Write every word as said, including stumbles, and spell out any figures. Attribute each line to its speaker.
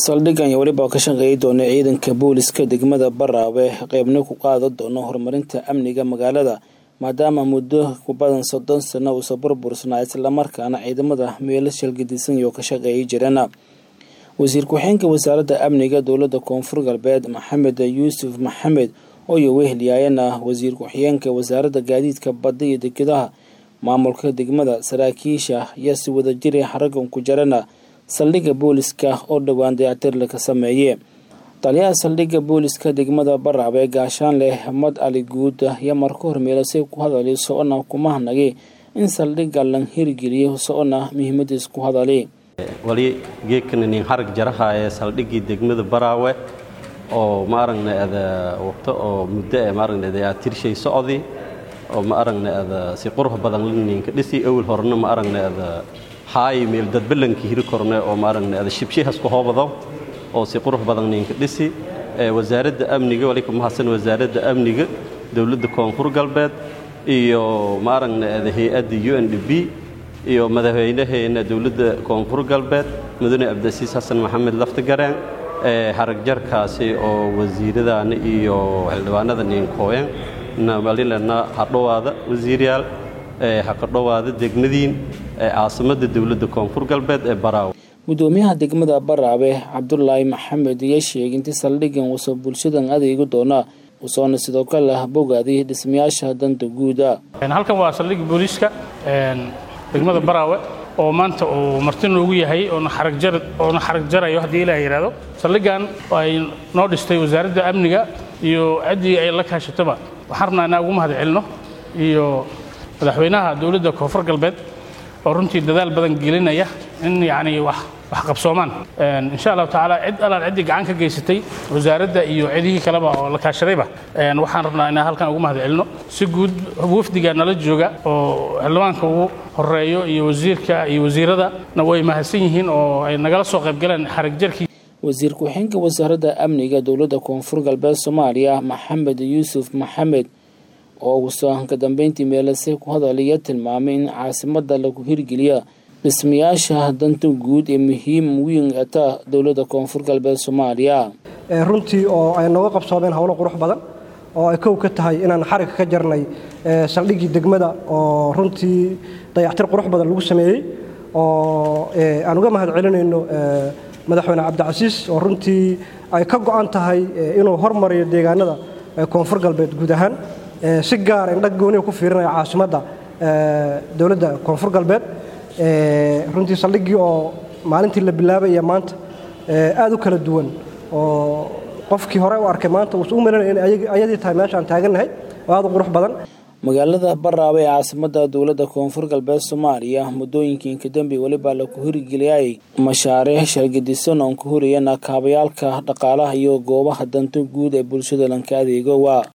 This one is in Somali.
Speaker 1: saldhigan iyo waliba ka shaqeeyay doona ciidanka booliska degmada Baraawe qaybna ku qaado doona horumarinta amniga magaalada maadaama muddo ku badan soddon sano uu soo burbursanaa isla markaana ciidamada meel shilgidisan iyo ka shaqeeyay jirana wasiir ku-xigeenka wasaaradda amniga dowladda Koonfur Galbeed Maxamed Yuusuf Maxamed oo weheliyayna wasiir ku-xigeenka wasaaradda gaadiidka badda iyo dekedaha maamulka degmada saraakiisha iyo si wada jiray xaragan ku jarana saldhigga booliska oo dhawaan dayactir la ka sameeyay taliyaha saldhigga booliska degmada Baraawe gaashaan leh Ahmed Ali Guud iyo markuu hormeelasay ku hadalay soona kuma hanagay in saldhigga la hirgeliyo soona muhiimadiis ku hadalay
Speaker 2: wali geekana nin harag jaraha ee saldhiggii degmada Baraawe oo ma aragnaa waqti oo muddo ee ma aragnaa dayactir shay socdi oo ma aragnaa si qurux badan ninka dhisi awal horna ma aragnaa haay meel dad balankii hiri kornay oo ma aragnaa shibshihaas ku hoobado oo si qurux badan ninka dhisi ee wasaaradda amniga wali kuma hasan wasaaradda amniga dawladda Koonfur Galbeed iyo ma aragnaa hay'adda U N D P iyo madaxweynaha dawladda Koonfur Galbeed mudane Abdasiis Xasan Maxamed Laftagareen ee harag jarkaasi oo wasiiradana iyo xildhibaanada ninkooyan na walilana hadhowaada wasiirayaal ee haqadhowaada degmadiin ee caasimada dawladda Koonfur Galbeed ee Baraawe gudoomiyaha degmada Baraawe Cabdullaahi Maxamed iyo sheegintii saldhigan uu soo bulshadan adeeg doona uu soo sidoo kale bogaadii dhismayaasha danta guud ah
Speaker 3: halkan waa saldhigga booliska een degmada Baraawe oo maanta uu martin ugu yahay oo xarag jar oo xarag jarayo hadii la yiraahdo saldhigan ay noo dhistay wasaaradda amniga iyo cidii ay la kaashataba waxarna ana ugu mahad celino iyo madaxweynaha dawladda Koonfur Galbeed oo runtii dadaal badan gelinaya in yaani wax wax qabsoomaan een insha Allah taala cid alla cid gacan ka geysatay wasaaradda iyo cidii kale oo la kaashadayba een waxaan rabnaa in halkan ugu mahad celino si guud wafdiga nala jooga oo xildhibaanka ugu horeeyo iyo wasiirka iyo wasiirada na way mahadsan yihiin oo ay nagala soo qayb galeen xarag jarkii wasiir ku-xigeenka wasaaradda amniga dowladda Koonfur Galbeed Soomaaliya Maxamed Yuusuf Maxamed oo uu soo ka dambeyntii meelasay ku hadalaya tilmaamay in caasimada lagu hirgeliyo dhismayaasha danta guud ee muhiim weyn ata dowladda Koonfur Galbeed Soomaaliya
Speaker 4: ee runtii oo ay nooga qabsoomeen hawlo qurux badan oo ay kow ka tahay inaan xarig ka jarnay saldhiggii degmada oo runtii dayactir qurux badan lagu sameeyay oo aan uga mahad celinayno madaxweyne Cabdicasiis oo runtii ay ka go'an tahay inuu hormariyo deegaanada Koonfur Galbeed guud ahaan si gaar ah indhag gooni ku fiirinaya caasimada dawladda Koonfur Galbeed runtii saldhiggii oo maalintii la bilaabay maanta aad u kala duwan oo qofkii hore u arkay maanta uu u maleeyay in ayadii tahay meesha aan taaganahay aad u qurux badan
Speaker 1: magaalada Baraawe ee caasimada dawladda Koonfur Galbeed Soomaaliya muddooyinkii ka dambeeyay waliba la ku hirgeliyay mashaariic shirkadisan oo ku horiyana kaabayaalka dhaqaalaha iyo goobaha danta guud ee bulshada lanka adeego waa